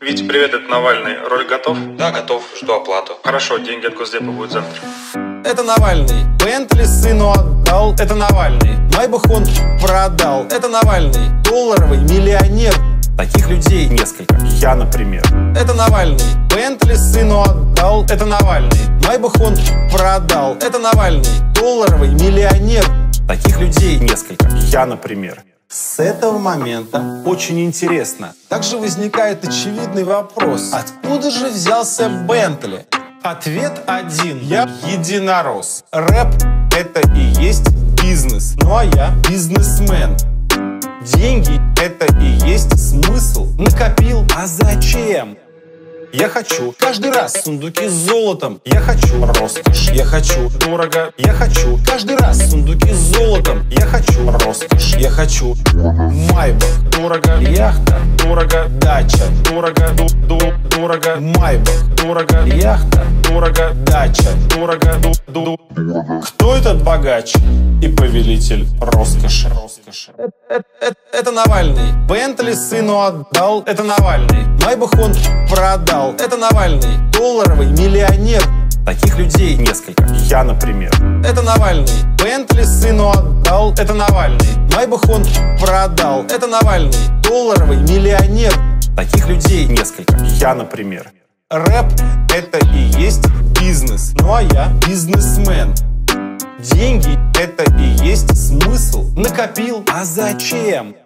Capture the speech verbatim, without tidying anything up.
Витя, привет, это Навальный. Ролик готов? Да, готов. Жду оплату. Хорошо, деньги от Госдепа будут завтра. Это Навальный. Бентли сыну отдал. Это Навальный. Майбах он продал. Это Навальный. Долларовый миллионер. Таких людей несколько. Я, например. Это Навальный. Бентли сыну отдал. Это Навальный. Майбах он продал. Это Навальный. Долларовый миллионер. Таких людей несколько. Я, например. С этого момента очень интересно. Также возникает очевидный вопрос. Откуда же взялся Бентли? Ответ один. Я единорос. Рэп — это и есть бизнес. Ну а я бизнесмен. Деньги — это и есть смысл. Накопил, а зачем? Я хочу каждый раз сундуки с золотом. Я хочу роскошь. Я хочу дорого. Я хочу каждый раз сундуки с золотом. Я хочу роскошь. Я хочу Майбах. Дорого. Яхта. Дорого. Дача. Дорого. Ду -ду Дорого. Майбах. Дорого. Яхта. Дорого. Дача. Дорого. Ду -ду Кто этот богач и повелитель роскоши? Роскоши. Это, это, это, это Навальный. Бентли сыну отдал. Это Навальный. Майбах он продал. Это Навальный. Долларовый миллионер. Таких людей несколько. Я, например. Это Навальный. Бентли сыну отдал. Это Навальный. Майбах он продал. Это Навальный. Долларовый миллионер. Таких людей несколько. Я, например. Рэп — это и есть бизнес. Ну а я бизнесмен. Деньги — это и есть смысл. Накопил, а зачем?